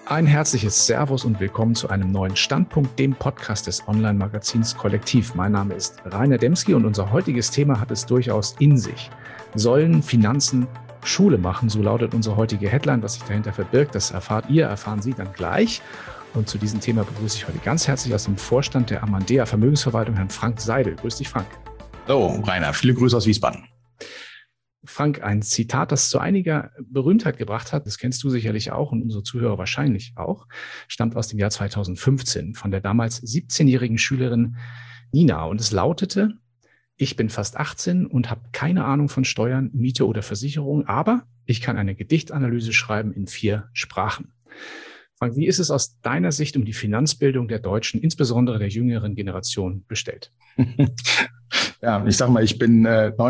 Ein herzliches Servus und willkommen zu einem neuen Standpunkt, dem Podcast des Online-Magazins Kollektiv. Mein Name ist Rainer Demski und unser heutiges Thema hat es durchaus in sich. Sollen Finanzen Schule machen? So lautet unsere heutige Headline. Was sich dahinter verbirgt, das erfahren Sie dann gleich. Und zu diesem Thema begrüße ich heute ganz herzlich aus dem Vorstand der Amandea Vermögensverwaltung Herrn Frank Seidel. Grüß dich, Frank. Hallo, Rainer. Viele Grüße aus Wiesbaden. Frank, ein Zitat, das zu einiger Berühmtheit gebracht hat, das kennst du sicherlich auch und unsere Zuhörer wahrscheinlich auch, stammt aus dem Jahr 2015 von der damals 17-jährigen Schülerin Nina. Und es lautete: Ich bin fast 18 und habe keine Ahnung von Steuern, Miete oder Versicherung, aber ich kann eine Gedichtanalyse schreiben in 4 Sprachen. Frank, wie ist es aus deiner Sicht um die Finanzbildung der Deutschen, insbesondere der jüngeren Generation, bestellt? Ja, ich sag mal, ich bin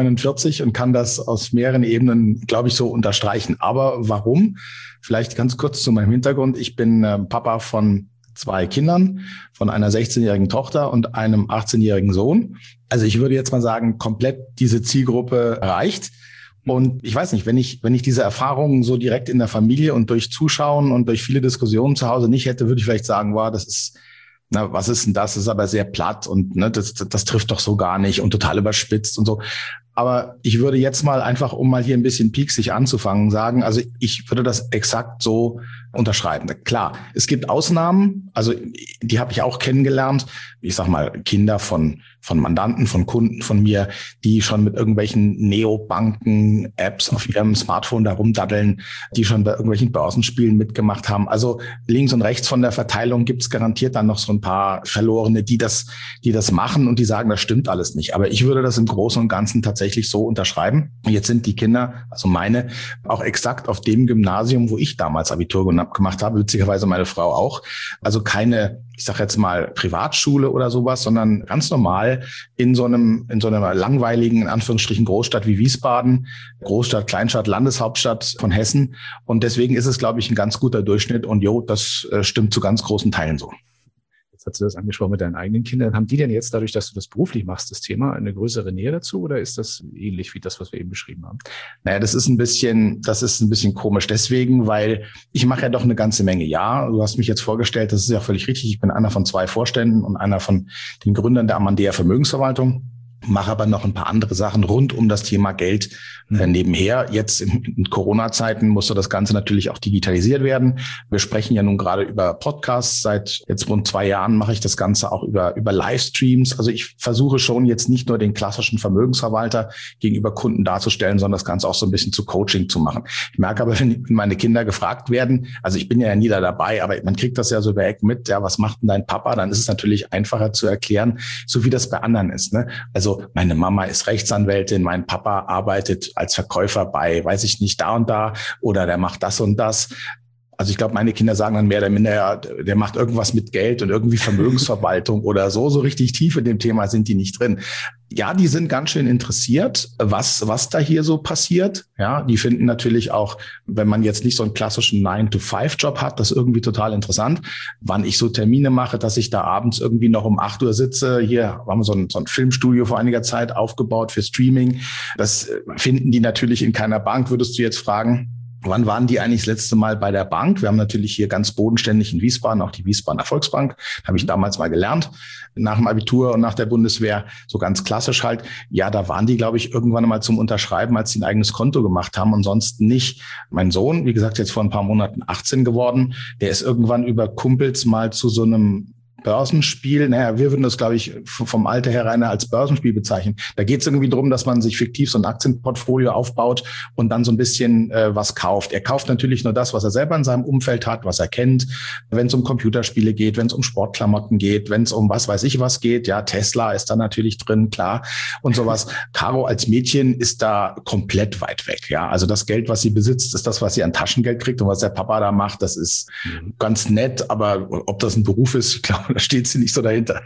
49 und kann das aus mehreren Ebenen, glaube ich, so unterstreichen. Aber warum? Vielleicht ganz kurz zu meinem Hintergrund. Ich bin Papa von 2 Kindern, von einer 16-jährigen Tochter und einem 18-jährigen Sohn. Also ich würde jetzt mal sagen, komplett diese Zielgruppe erreicht. Und ich weiß nicht, wenn ich diese Erfahrungen so direkt in der Familie und durch Zuschauen und durch viele Diskussionen zu Hause nicht hätte, würde ich vielleicht sagen, wow, das ist, na, was ist denn das? Das ist aber sehr platt und ne, das trifft doch so gar nicht und total überspitzt und so. Aber ich würde jetzt mal einfach, um mal hier ein bisschen pieksig anzufangen, sagen, also ich würde das exakt so unterschreiben. Klar, es gibt Ausnahmen, also die habe ich auch kennengelernt. Ich sag mal, Kinder von Mandanten, von Kunden von mir, die schon mit irgendwelchen Neobanken-Apps auf ihrem Smartphone da rumdaddeln, die schon bei irgendwelchen Börsenspielen mitgemacht haben. Also links und rechts von der Verteilung gibt's garantiert dann noch so ein paar Verlorene, die das machen und die sagen, das stimmt alles nicht. Aber ich würde das im Großen und Ganzen tatsächlich so unterschreiben. Jetzt sind die Kinder, also meine, auch exakt auf dem Gymnasium, wo ich damals Abitur gemacht habe, witzigerweise meine Frau auch. Also keine, ich sage jetzt mal Privatschule oder sowas, sondern ganz normal in so einer langweiligen, in Anführungsstrichen, Großstadt wie Wiesbaden, Großstadt, Kleinstadt, Landeshauptstadt von Hessen. Und deswegen ist es, glaube ich, ein ganz guter Durchschnitt. Und das stimmt zu ganz großen Teilen so. Jetzt hast du das angesprochen mit deinen eigenen Kindern. Haben die denn jetzt, dadurch, dass du das beruflich machst, das Thema, eine größere Nähe dazu oder ist das ähnlich wie das, was wir eben beschrieben haben? Naja, das ist ein bisschen komisch deswegen, weil ich mache ja doch eine ganze Menge. Ja, du hast mich jetzt vorgestellt, das ist ja völlig richtig. Ich bin einer von 2 Vorständen und einer von den Gründern der Amandea Vermögensverwaltung. Mache aber noch ein paar andere Sachen rund um das Thema Geld nebenher. Jetzt in Corona-Zeiten musste das Ganze natürlich auch digitalisiert werden. Wir sprechen ja nun gerade über Podcasts. Seit jetzt rund 2 Jahren mache ich das Ganze auch über Livestreams. Also ich versuche schon jetzt nicht nur den klassischen Vermögensverwalter gegenüber Kunden darzustellen, sondern das Ganze auch so ein bisschen zu Coaching zu machen. Ich merke aber, wenn meine Kinder gefragt werden, also ich bin ja nie da dabei, aber man kriegt das ja so über Eck mit, ja, was macht denn dein Papa? Dann ist es natürlich einfacher zu erklären, so wie das bei anderen ist, ne? Also meine Mama ist Rechtsanwältin, mein Papa arbeitet als Verkäufer bei, weiß ich nicht, da und da oder der macht das und das. Also ich glaube, meine Kinder sagen dann mehr oder minder, ja, der macht irgendwas mit Geld und irgendwie Vermögensverwaltung oder so. So richtig tief in dem Thema sind die nicht drin. Ja, die sind ganz schön interessiert, was da hier so passiert. Ja, die finden natürlich auch, wenn man jetzt nicht so einen klassischen 9-to-5-Job hat, das irgendwie total interessant. Wann ich so Termine mache, dass ich da abends irgendwie noch um 8 Uhr sitze. Hier haben wir so ein Filmstudio vor einiger Zeit aufgebaut für Streaming. Das finden die natürlich in keiner Bank, würdest du jetzt fragen. Wann waren die eigentlich das letzte Mal bei der Bank? Wir haben natürlich hier ganz bodenständig in Wiesbaden auch die Wiesbadener Volksbank. Habe ich damals mal gelernt, nach dem Abitur und nach der Bundeswehr. So ganz klassisch halt. Ja, da waren die, glaube ich, irgendwann mal zum Unterschreiben, als sie ein eigenes Konto gemacht haben und sonst nicht. Mein Sohn, wie gesagt, jetzt vor ein paar Monaten 18 geworden, der ist irgendwann über Kumpels mal zu so einem Börsenspiel, naja, wir würden das, glaube ich, vom Alter her rein als Börsenspiel bezeichnen. Da geht es irgendwie darum, dass man sich fiktiv so ein Aktienportfolio aufbaut und dann so ein bisschen was kauft. Er kauft natürlich nur das, was er selber in seinem Umfeld hat, was er kennt. Wenn es um Computerspiele geht, wenn es um Sportklamotten geht, wenn es um was weiß ich was geht, ja, Tesla ist da natürlich drin, klar, und sowas. Caro als Mädchen ist da komplett weit weg, ja. Also das Geld, was sie besitzt, ist das, was sie an Taschengeld kriegt und was der Papa da macht, das ist ganz nett, aber ob das ein Beruf ist, ich glaube, da steht sie nicht so dahinter.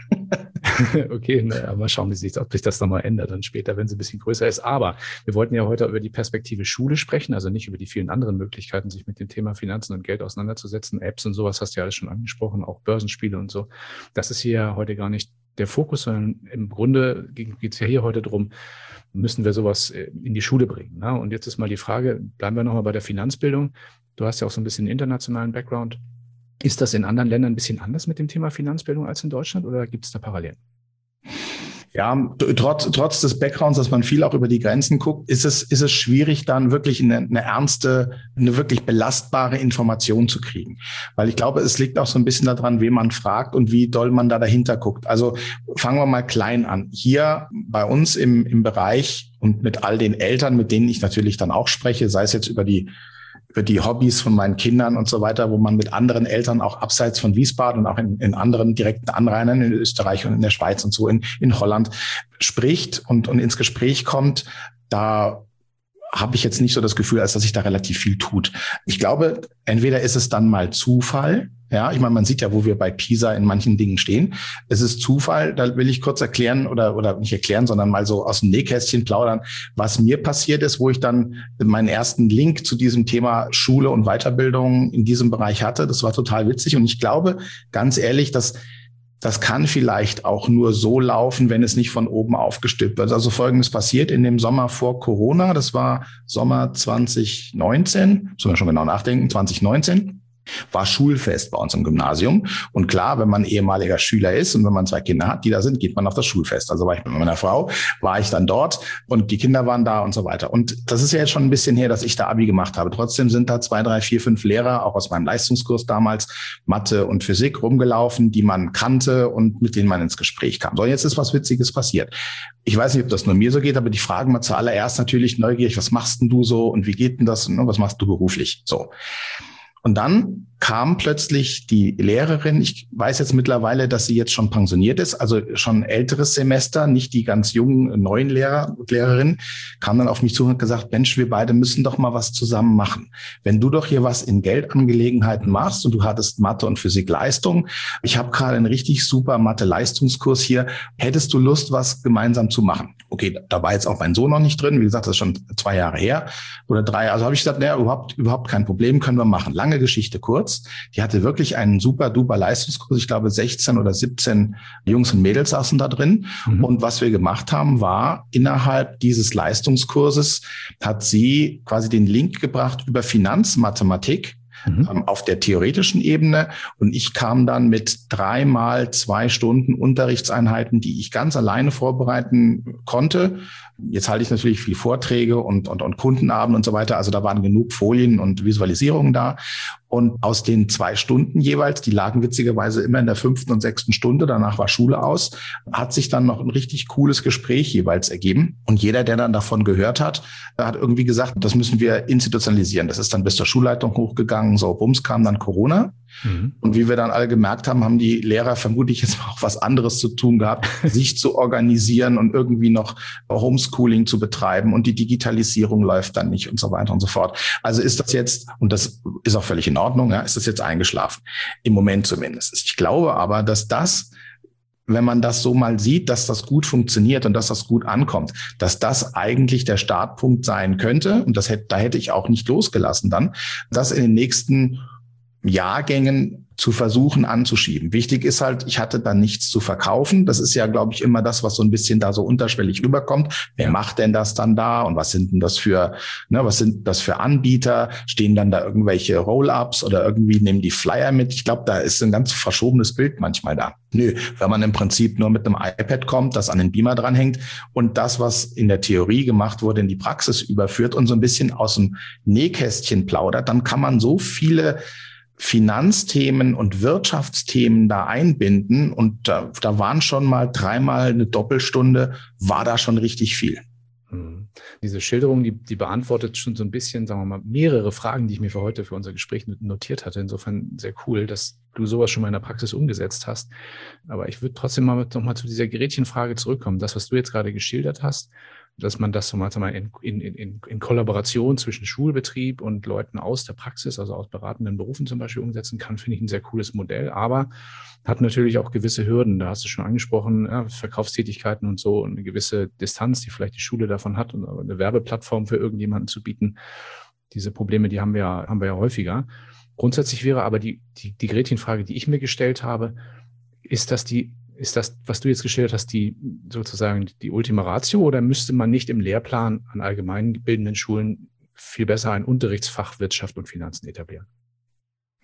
Okay, mal schauen, ob sich das nochmal ändert dann später, wenn sie ein bisschen größer ist. Aber wir wollten ja heute über die Perspektive Schule sprechen, also nicht über die vielen anderen Möglichkeiten, sich mit dem Thema Finanzen und Geld auseinanderzusetzen. Apps und sowas hast du ja alles schon angesprochen, auch Börsenspiele und so. Das ist hier heute gar nicht der Fokus, sondern im Grunde geht es ja hier heute darum, müssen wir sowas in die Schule bringen. Ne? Und jetzt ist mal die Frage, bleiben wir nochmal bei der Finanzbildung. Du hast ja auch so ein bisschen internationalen Background. Ist das in anderen Ländern ein bisschen anders mit dem Thema Finanzbildung als in Deutschland oder gibt es da Parallelen? Ja, trotz des Backgrounds, dass man viel auch über die Grenzen guckt, ist es schwierig, dann wirklich eine wirklich belastbare Information zu kriegen. Weil ich glaube, es liegt auch so ein bisschen daran, wen man fragt und wie doll man da dahinter guckt. Also fangen wir mal klein an. Hier bei uns im Bereich und mit all den Eltern, mit denen ich natürlich dann auch spreche, sei es jetzt über die Hobbys von meinen Kindern und so weiter, wo man mit anderen Eltern auch abseits von Wiesbaden und auch in anderen direkten Anrainern in Österreich und in der Schweiz und so in Holland spricht und ins Gespräch kommt, da habe ich jetzt nicht so das Gefühl, als dass sich da relativ viel tut. Ich glaube, entweder ist es dann mal Zufall. Ja, ich meine, man sieht ja, wo wir bei PISA in manchen Dingen stehen. Es ist Zufall, da will ich kurz erklären oder nicht erklären, sondern mal so aus dem Nähkästchen plaudern, was mir passiert ist, wo ich dann meinen ersten Link zu diesem Thema Schule und Weiterbildung in diesem Bereich hatte. Das war total witzig und ich glaube, ganz ehrlich, das kann vielleicht auch nur so laufen, wenn es nicht von oben aufgestülpt wird. Also Folgendes passiert in dem Sommer vor Corona, das war Sommer 2019, müssen wir schon genau nachdenken, 2019. War Schulfest bei uns im Gymnasium. Und klar, wenn man ehemaliger Schüler ist und wenn man 2 Kinder hat, die da sind, geht man auf das Schulfest. Also war ich mit meiner Frau, war ich dann dort und die Kinder waren da und so weiter. Und das ist ja jetzt schon ein bisschen her, dass ich da Abi gemacht habe. Trotzdem sind da 2, 3, 4, 5 Lehrer, auch aus meinem Leistungskurs damals, Mathe und Physik rumgelaufen, die man kannte und mit denen man ins Gespräch kam. So, jetzt ist was Witziges passiert. Ich weiß nicht, ob das nur mir so geht, aber die fragen mal zuallererst natürlich neugierig, was machst denn du so und wie geht denn das und was machst du beruflich? So. Und dann kam plötzlich die Lehrerin, ich weiß jetzt mittlerweile, dass sie jetzt schon pensioniert ist, also schon ein älteres Semester, nicht die ganz jungen neuen Lehrer und Lehrerinnen, kam dann auf mich zu und hat gesagt, Mensch, wir beide müssen doch mal was zusammen machen. Wenn du doch hier was in Geldangelegenheiten machst und du hattest Mathe und Physik Leistung, ich habe gerade einen richtig super Mathe-Leistungskurs hier, hättest du Lust, was gemeinsam zu machen? Okay, da war jetzt auch mein Sohn noch nicht drin, wie gesagt, das ist schon 2 Jahre her oder 3, also habe ich gesagt, naja, überhaupt kein Problem, können wir machen. Lange Geschichte kurz. Die hatte wirklich einen super duper Leistungskurs. Ich glaube, 16 oder 17 Jungs und Mädels saßen da drin. Mhm. Und was wir gemacht haben, war, innerhalb dieses Leistungskurses hat sie quasi den Link gebracht über Finanzmathematik auf der theoretischen Ebene. Und ich kam dann mit 3 mal 2 Stunden Unterrichtseinheiten, die ich ganz alleine vorbereiten konnte. Jetzt halte ich natürlich viel Vorträge und Kundenabend und so weiter. Also da waren genug Folien und Visualisierungen da. Und aus den 2 Stunden jeweils, die lagen witzigerweise immer in der 5. und 6. Stunde, danach war Schule aus, hat sich dann noch ein richtig cooles Gespräch jeweils ergeben. Und jeder, der dann davon gehört hat, hat irgendwie gesagt, das müssen wir institutionalisieren. Das ist dann bis zur Schulleitung hochgegangen. So, bums, kam dann Corona. Mhm. Und wie wir dann alle gemerkt haben, haben die Lehrer vermutlich jetzt auch was anderes zu tun gehabt, sich zu organisieren und irgendwie noch Homeschooling zu betreiben und die Digitalisierung läuft dann nicht und so weiter und so fort. Also ist das jetzt, und das ist auch völlig in Ordnung, ja, ist das jetzt eingeschlafen. Im Moment zumindest. Ich glaube aber, dass das, wenn man das so mal sieht, dass das gut funktioniert und dass das gut ankommt, dass das eigentlich der Startpunkt sein könnte, und da hätte ich auch nicht losgelassen dann, das in den nächsten Jahrgängen zu versuchen anzuschieben. Wichtig ist halt, ich hatte da nichts zu verkaufen. Das ist ja, glaube ich, immer das, was so ein bisschen da so unterschwellig rüberkommt. Wer macht denn das dann da? Und was sind denn das was sind das für Anbieter? Stehen dann da irgendwelche Roll-ups oder irgendwie nehmen die Flyer mit? Ich glaube, da ist ein ganz verschobenes Bild manchmal da. Nö, wenn man im Prinzip nur mit einem iPad kommt, das an den Beamer dranhängt und das, was in der Theorie gemacht wurde, in die Praxis überführt und so ein bisschen aus dem Nähkästchen plaudert, dann kann man so viele Finanzthemen und Wirtschaftsthemen da einbinden und da waren schon mal 3 Mal eine Doppelstunde, war da schon richtig viel. Diese Schilderung, die beantwortet schon so ein bisschen, sagen wir mal, mehrere Fragen, die ich mir für unser Gespräch notiert hatte. Insofern sehr cool, dass du sowas schon mal in der Praxis umgesetzt hast. Aber ich würde trotzdem noch mal zu dieser Gretchenfrage zurückkommen. Das, was du jetzt gerade geschildert hast, dass man das so mal in Kollaboration zwischen Schulbetrieb und Leuten aus der Praxis, also aus beratenden Berufen zum Beispiel umsetzen kann, finde ich ein sehr cooles Modell, aber hat natürlich auch gewisse Hürden. Da hast du schon angesprochen, ja, Verkaufstätigkeiten und so und eine gewisse Distanz, die vielleicht die Schule davon hat und eine Werbeplattform für irgendjemanden zu bieten. Diese Probleme, die haben wir ja häufiger. Grundsätzlich wäre aber die Gretchenfrage, die ich mir gestellt habe, ist das, was du jetzt geschildert hast, sozusagen die Ultima Ratio, oder müsste man nicht im Lehrplan an allgemeinbildenden Schulen viel besser ein Unterrichtsfach Wirtschaft und Finanzen etablieren?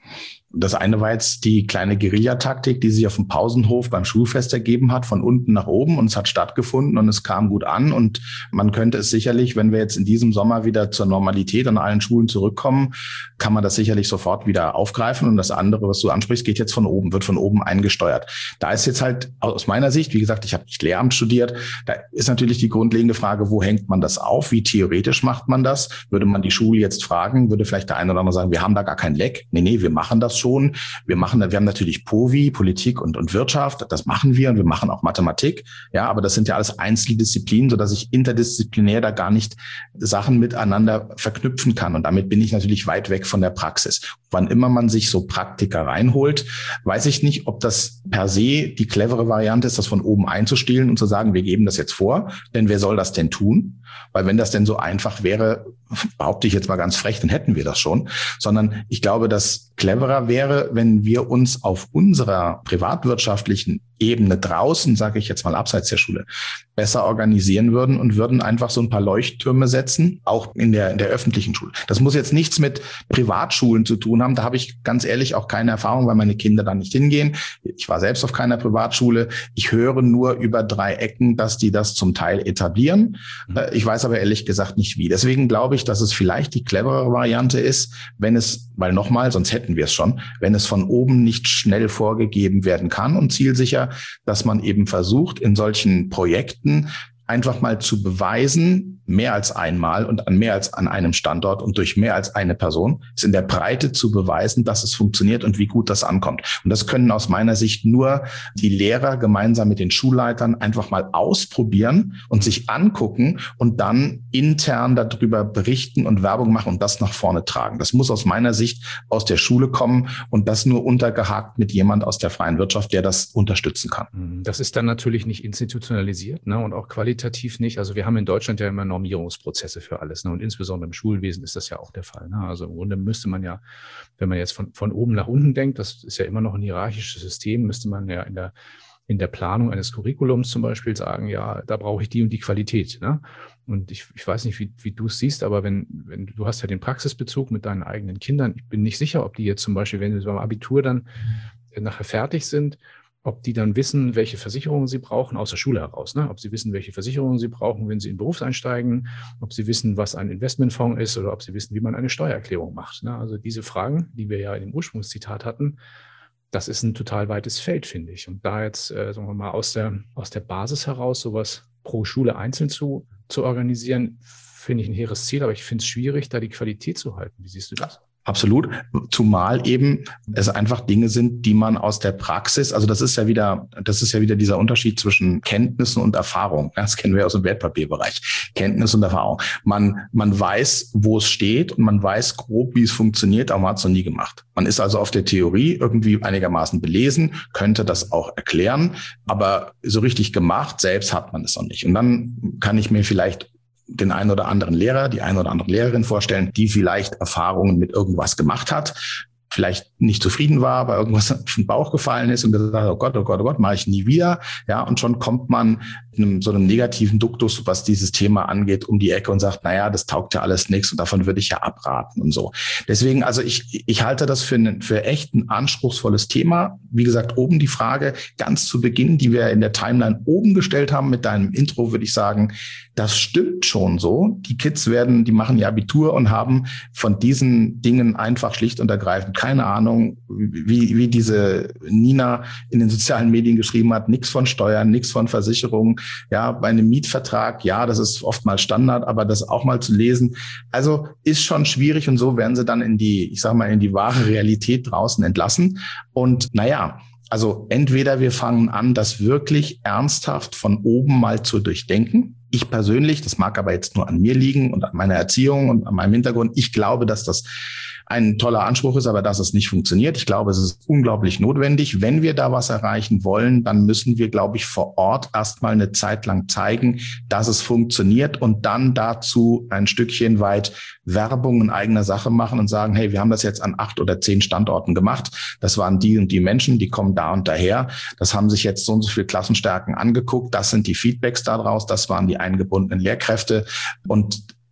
Das eine war jetzt die kleine Guerillataktik, die sich auf dem Pausenhof beim Schulfest ergeben hat, von unten nach oben, und es hat stattgefunden und es kam gut an, und man könnte es sicherlich, wenn wir jetzt in diesem Sommer wieder zur Normalität an allen Schulen zurückkommen, kann man das sicherlich sofort wieder aufgreifen, und das andere, was du ansprichst, geht jetzt von oben, wird von oben eingesteuert. Da ist jetzt halt aus meiner Sicht, wie gesagt, ich habe nicht Lehramt studiert, da ist natürlich die grundlegende Frage, wo hängt man das auf, wie theoretisch macht man das? Würde man die Schule jetzt fragen, würde vielleicht der eine oder andere sagen, wir haben da gar kein Leck. Nee, wir machen das schon. Wir haben natürlich POVI, Politik und Wirtschaft, das machen wir, und wir machen auch Mathematik. Ja, aber das sind ja alles Einzeldisziplinen, sodass ich interdisziplinär da gar nicht Sachen miteinander verknüpfen kann. Und damit bin ich natürlich weit weg von der Praxis. Wann immer man sich so Praktiker reinholt, weiß ich nicht, ob das per se die clevere Variante ist, das von oben einzustehlen und zu sagen, wir geben das jetzt vor, denn wer soll das denn tun? Weil wenn das denn so einfach wäre, behaupte ich jetzt mal ganz frech, dann hätten wir das schon. Sondern ich glaube, dass cleverer wäre, wenn wir uns auf unserer privatwirtschaftlichen Ebene draußen, sage ich jetzt mal abseits der Schule, besser organisieren würden und würden einfach so ein paar Leuchttürme setzen, auch in der öffentlichen Schule. Das muss jetzt nichts mit Privatschulen zu tun haben. Da habe ich ganz ehrlich auch keine Erfahrung, weil meine Kinder da nicht hingehen. Ich war selbst auf keiner Privatschule. Ich höre nur über 3 Ecken, dass die das zum Teil etablieren. Ich weiß aber ehrlich gesagt nicht wie. Deswegen glaube ich, dass es vielleicht die cleverere Variante ist, wenn es, weil nochmal, sonst hätten wir es schon, wenn es von oben nicht schnell vorgegeben werden kann und zielsicher, dass man eben versucht, in solchen Projekten einfach mal zu beweisen, mehr als einmal und an mehr als an einem Standort und durch mehr als eine Person, ist in der Breite zu beweisen, dass es funktioniert und wie gut das ankommt. Und das können aus meiner Sicht nur die Lehrer gemeinsam mit den Schulleitern einfach mal ausprobieren und sich angucken und dann intern darüber berichten und Werbung machen und das nach vorne tragen. Das muss aus meiner Sicht aus der Schule kommen und das nur untergehakt mit jemand aus der freien Wirtschaft, der das unterstützen kann. Das ist dann natürlich nicht institutionalisiert, ne, und auch qualitativ nicht. Also wir haben in Deutschland ja immer Normierungsprozesse für alles, ne? Und insbesondere im Schulwesen ist das ja auch der Fall, ne? Also im Grunde müsste man ja, wenn man jetzt von oben nach unten denkt, das ist ja immer noch ein hierarchisches System, müsste man ja in der Planung eines Curriculums zum Beispiel sagen, ja, da brauche ich die und die Qualität, ne? Und ich weiß nicht, wie du es siehst, aber wenn du hast ja den Praxisbezug mit deinen eigenen Kindern, ich bin nicht sicher, ob die jetzt zum Beispiel, wenn sie beim Abitur dann nachher fertig sind, ob die dann wissen, welche Versicherungen sie brauchen, aus der Schule heraus, ne? Ob sie wissen, welche Versicherungen sie brauchen, wenn sie in den Beruf einsteigen, ob sie wissen, was ein Investmentfonds ist oder ob sie wissen, wie man eine Steuererklärung macht, ne? Also diese Fragen, die wir ja in dem Ursprungszitat hatten, das ist ein total weites Feld, finde ich. Und da jetzt, sagen wir mal, aus der Basis heraus sowas pro Schule einzeln zu organisieren, finde ich ein hehres Ziel, aber ich finde es schwierig, da die Qualität zu halten. Wie siehst du das? Absolut. Zumal eben es einfach Dinge sind, die man aus der Praxis, also das ist ja wieder dieser Unterschied zwischen Kenntnissen und Erfahrung. Das kennen wir aus dem Wertpapierbereich. Kenntnis und Erfahrung. Man weiß, wo es steht und man weiß grob, wie es funktioniert, aber man hat es noch nie gemacht. Man ist also auf der Theorie irgendwie einigermaßen belesen, könnte das auch erklären, aber so richtig gemacht selbst hat man es noch nicht. Und dann kann ich mir vielleicht den einen oder anderen Lehrer, die eine oder andere Lehrerin vorstellen, die vielleicht Erfahrungen mit irgendwas gemacht hat, vielleicht nicht zufrieden war, weil irgendwas auf den Bauch gefallen ist und gesagt hat, oh Gott, mache ich nie wieder. Ja, und schon kommt man in so einem negativen Duktus, was dieses Thema angeht, um die Ecke und sagt, naja, das taugt ja alles nichts und davon würde ich ja abraten und so. Deswegen, also ich halte das für echt ein anspruchsvolles Thema. Wie gesagt, oben die Frage ganz zu Beginn, die wir in der Timeline oben gestellt haben mit deinem Intro, würde ich sagen, das stimmt schon so. Die Kids die machen ihr Abitur und haben von diesen Dingen einfach schlicht und ergreifend keine Ahnung, wie diese Nina in den sozialen Medien geschrieben hat, nichts von Steuern, nichts von Versicherungen. Ja, bei einem Mietvertrag, ja, das ist oftmals Standard, aber das auch mal zu lesen, also ist schon schwierig und so werden sie dann in die wahre Realität draußen entlassen. Und naja, also entweder wir fangen an, das wirklich ernsthaft von oben mal zu durchdenken. Ich persönlich, das mag aber jetzt nur an mir liegen und an meiner Erziehung und an meinem Hintergrund, ich glaube, dass das ein toller Anspruch ist, aber dass es nicht funktioniert. Ich glaube, es ist unglaublich notwendig. Wenn wir da was erreichen wollen, dann müssen wir, glaube ich, vor Ort erstmal eine Zeit lang zeigen, dass es funktioniert und dann dazu ein Stückchen weit Werbung in eigener Sache machen und sagen, hey, wir haben das jetzt an 8 oder 10 Standorten gemacht. Das waren die und die Menschen, die kommen da und daher. Das haben sich jetzt so und so viele Klassenstärken angeguckt. Das sind die Feedbacks daraus. Das waren die eingebundenen Lehrkräfte. Und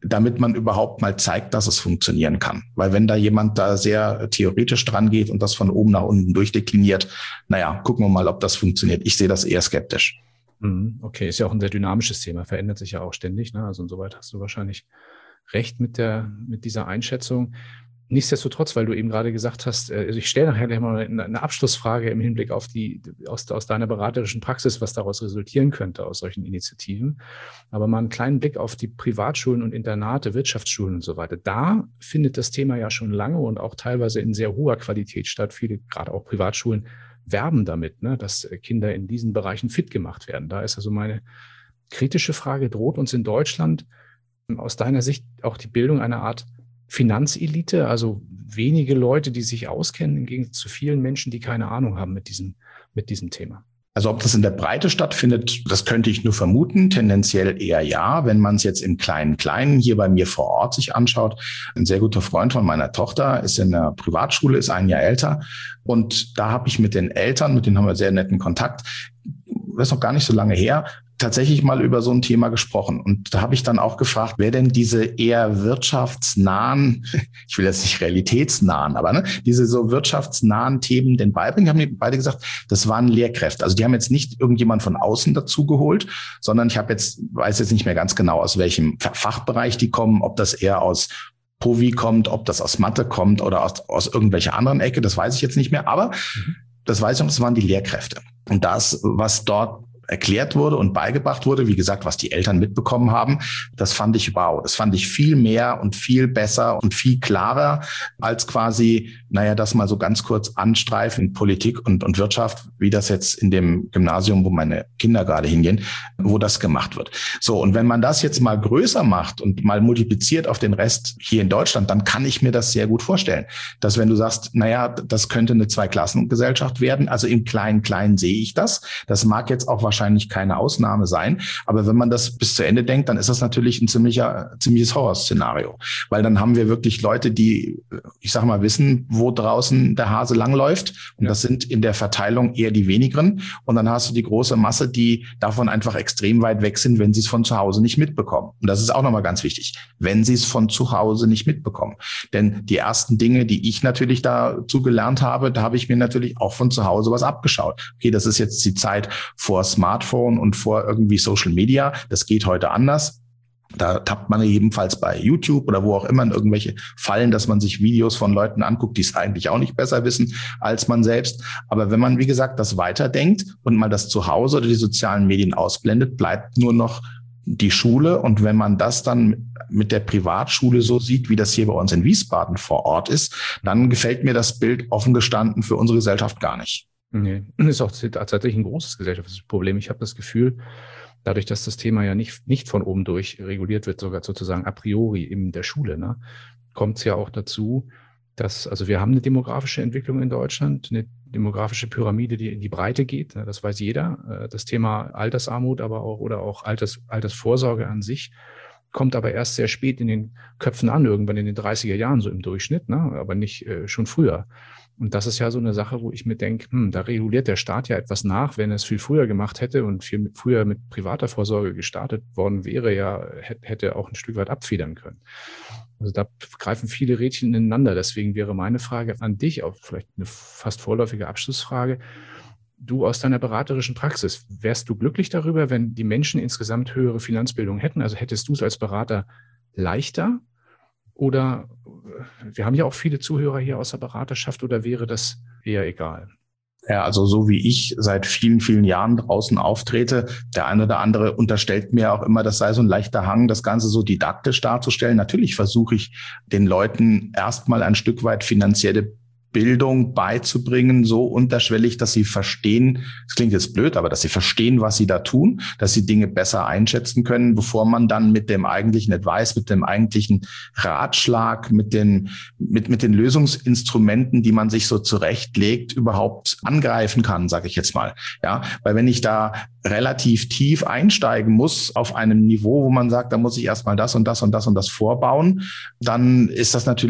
damit man überhaupt mal zeigt, dass es funktionieren kann. Weil wenn da jemand da sehr theoretisch dran geht und das von oben nach unten durchdekliniert, naja, gucken wir mal, ob das funktioniert. Ich sehe das eher skeptisch. Okay, ist ja auch ein sehr dynamisches Thema, verändert sich ja auch ständig, ne? Also insoweit hast du wahrscheinlich recht mit dieser Einschätzung. Nichtsdestotrotz, weil du eben gerade gesagt hast, also ich stelle nachher gleich mal eine Abschlussfrage im Hinblick auf aus deiner beraterischen Praxis, was daraus resultieren könnte aus solchen Initiativen. Aber mal einen kleinen Blick auf die Privatschulen und Internate, Wirtschaftsschulen und so weiter. Da findet das Thema ja schon lange und auch teilweise in sehr hoher Qualität statt. Viele, gerade auch Privatschulen, werben damit, ne, dass Kinder in diesen Bereichen fit gemacht werden. Da ist also meine kritische Frage, droht uns in Deutschland aus deiner Sicht auch die Bildung einer Art Finanzelite, also wenige Leute, die sich auskennen, im Gegensatz zu vielen Menschen, die keine Ahnung haben mit diesem Thema? Also ob das in der Breite stattfindet, das könnte ich nur vermuten. Tendenziell eher ja. Wenn man es jetzt im Kleinen hier bei mir vor Ort sich anschaut, ein sehr guter Freund von meiner Tochter ist in der Privatschule, ist ein Jahr älter. Und da habe ich mit den Eltern, mit denen haben wir sehr netten Kontakt, das ist noch gar nicht so lange her, tatsächlich mal über so ein Thema gesprochen. Und da habe ich dann auch gefragt, wer denn diese eher wirtschaftsnahen, ich will jetzt nicht realitätsnahen, aber ne, diese so wirtschaftsnahen Themen denn beibringen. Haben die beide gesagt, das waren Lehrkräfte. Also die haben jetzt nicht irgendjemand von außen dazu geholt, sondern weiß jetzt nicht mehr ganz genau, aus welchem Fachbereich die kommen, ob das eher aus Povi kommt, ob das aus Mathe kommt oder aus irgendwelcher anderen Ecke, das weiß ich jetzt nicht mehr. Aber das weiß ich noch, das waren die Lehrkräfte. Und das, was dort erklärt wurde und beigebracht wurde, wie gesagt, was die Eltern mitbekommen haben, das fand ich wow. Das fand ich viel mehr und viel besser und viel klarer als quasi, das mal so ganz kurz anstreifen, Politik und Wirtschaft, wie das jetzt in dem Gymnasium, wo meine Kinder gerade hingehen, wo das gemacht wird. So, und wenn man das jetzt mal größer macht und mal multipliziert auf den Rest hier in Deutschland, dann kann ich mir das sehr gut vorstellen, dass wenn du sagst, das könnte eine Zweiklassengesellschaft werden, also im Kleinen sehe ich das. Das mag jetzt auch wahrscheinlich keine Ausnahme sein. Aber wenn man das bis zu Ende denkt, dann ist das natürlich ein ziemliches Horrorszenario. Weil dann haben wir wirklich Leute, die, ich sag mal, wissen, wo draußen der Hase langläuft. Und das sind in der Verteilung eher die wenigeren. Und dann hast du die große Masse, die davon einfach extrem weit weg sind, wenn sie es von zu Hause nicht mitbekommen. Und das ist auch nochmal ganz wichtig, wenn sie es von zu Hause nicht mitbekommen. Denn die ersten Dinge, die ich natürlich dazu gelernt habe, da habe ich mir natürlich auch von zu Hause was abgeschaut. Okay, das ist jetzt die Zeit vor Smartphone und vor irgendwie Social Media. Das geht heute anders. Da tappt man ebenfalls bei YouTube oder wo auch immer in irgendwelche Fallen, dass man sich Videos von Leuten anguckt, die es eigentlich auch nicht besser wissen als man selbst. Aber wenn man, wie gesagt, das weiterdenkt und mal das Zuhause oder die sozialen Medien ausblendet, bleibt nur noch die Schule. Und wenn man das dann mit der Privatschule so sieht, wie das hier bei uns in Wiesbaden vor Ort ist, dann gefällt mir das Bild offen gestanden für unsere Gesellschaft gar nicht. Nee, das ist auch tatsächlich ein großes gesellschaftliches Problem. Ich habe das Gefühl, dadurch, dass das Thema ja nicht von oben durch reguliert wird, sogar sozusagen a priori in der Schule, ne, kommt es ja auch dazu, dass, also wir haben eine demografische Entwicklung in Deutschland, eine demografische Pyramide, die in die Breite geht, ne, das weiß jeder. Das Thema Altersarmut aber auch oder auch Altersvorsorge an sich kommt aber erst sehr spät in den Köpfen an, irgendwann in den 30er Jahren so im Durchschnitt, ne, aber nicht schon früher. Und das ist ja so eine Sache, wo ich mir denke, da reguliert der Staat ja etwas nach, wenn er es viel früher gemacht hätte und viel früher mit privater Vorsorge gestartet worden wäre, ja, hätte auch ein Stück weit abfedern können. Also da greifen viele Rädchen ineinander. Deswegen wäre meine Frage an dich, auch vielleicht eine fast vorläufige Abschlussfrage. Du aus deiner beraterischen Praxis, wärst du glücklich darüber, wenn die Menschen insgesamt höhere Finanzbildung hätten? Also hättest du es als Berater leichter? Oder wir haben ja auch viele Zuhörer hier aus der Beraterschaft, oder wäre das eher egal? Ja, also so wie ich seit vielen, vielen Jahren draußen auftrete, der eine oder andere unterstellt mir auch immer, das sei so ein leichter Hang, das Ganze so didaktisch darzustellen. Natürlich versuche ich den Leuten erstmal ein Stück weit finanzielle Bildung beizubringen, so unterschwellig, dass sie verstehen, das klingt jetzt blöd, aber dass sie verstehen, was sie da tun, dass sie Dinge besser einschätzen können, bevor man dann mit dem eigentlichen Advice, mit dem eigentlichen Ratschlag, mit den Lösungsinstrumenten, die man sich so zurechtlegt, überhaupt angreifen kann, sage ich jetzt mal. Ja, weil wenn ich da relativ tief einsteigen muss auf einem Niveau, wo man sagt, da muss ich erstmal das und das und das und das vorbauen, dann ist das natürlich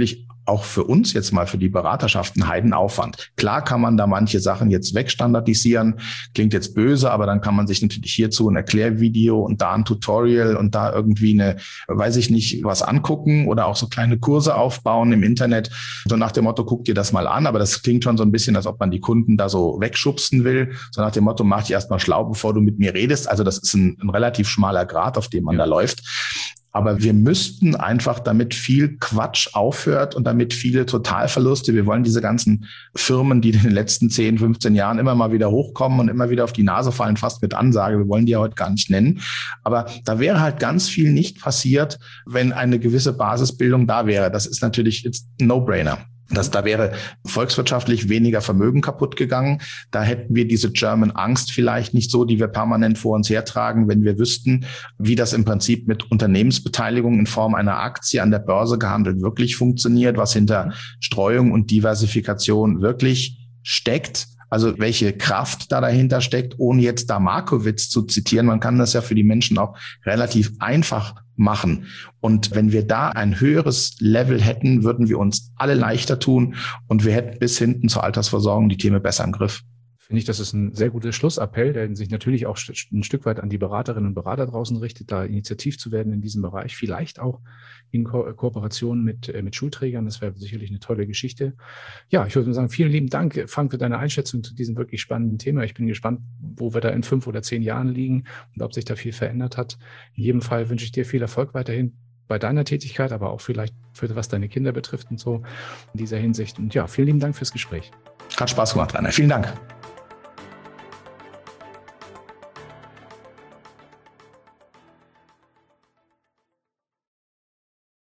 auch für uns jetzt mal, für die Beraterschaften, Heidenaufwand. Klar kann man da manche Sachen jetzt wegstandardisieren, klingt jetzt böse, aber dann kann man sich natürlich hierzu ein Erklärvideo und da ein Tutorial und da irgendwie weiß ich nicht, was angucken oder auch so kleine Kurse aufbauen im Internet. So nach dem Motto, guck dir das mal an, aber das klingt schon so ein bisschen, als ob man die Kunden da so wegschubsen will. So nach dem Motto, mach dich erstmal schlau, bevor du mit mir redest. Also das ist ein relativ schmaler Grat, auf dem man da läuft. Aber wir müssten einfach, damit viel Quatsch aufhört und damit viele Totalverluste, wir wollen diese ganzen Firmen, die in den letzten 10, 15 Jahren immer mal wieder hochkommen und immer wieder auf die Nase fallen, fast mit Ansage, wir wollen die ja heute gar nicht nennen. Aber da wäre halt ganz viel nicht passiert, wenn eine gewisse Basisbildung da wäre. Das ist natürlich jetzt ein No-Brainer. Da wäre volkswirtschaftlich weniger Vermögen kaputt gegangen. Da hätten wir diese German Angst vielleicht nicht so, die wir permanent vor uns hertragen, wenn wir wüssten, wie das im Prinzip mit Unternehmensbeteiligung in Form einer Aktie an der Börse gehandelt wirklich funktioniert, was hinter Streuung und Diversifikation wirklich steckt. Also welche Kraft da dahinter steckt, ohne jetzt da Markowitz zu zitieren. Man kann das ja für die Menschen auch relativ einfach machen. Und wenn wir da ein höheres Level hätten, würden wir uns alle leichter tun und wir hätten bis hinten zur Altersversorgung die Themen besser im Griff. Finde ich, das ist ein sehr guter Schlussappell, der sich natürlich auch ein Stück weit an die Beraterinnen und Berater draußen richtet, da initiativ zu werden in diesem Bereich, vielleicht auch in Kooperation mit Schulträgern. Das wäre sicherlich eine tolle Geschichte. Ja, ich würde sagen, vielen lieben Dank, Frank, für deine Einschätzung zu diesem wirklich spannenden Thema. Ich bin gespannt, wo wir da in 5 oder 10 Jahren liegen und ob sich da viel verändert hat. In jedem Fall wünsche ich dir viel Erfolg weiterhin bei deiner Tätigkeit, aber auch vielleicht für was deine Kinder betrifft und so in dieser Hinsicht. Und ja, vielen lieben Dank fürs Gespräch. Hat Spaß gemacht, Rainer. Vielen Dank.